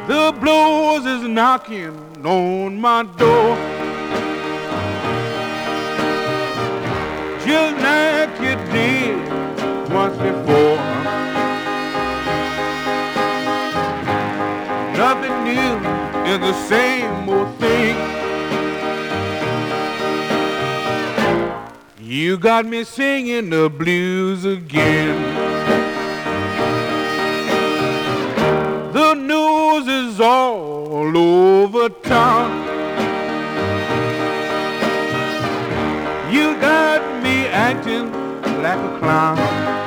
The blues is knocking on my door, just like you did once before. Nothing new is the same old thing. You got me singing the blues again. The news is all over town. You got me acting like a clown.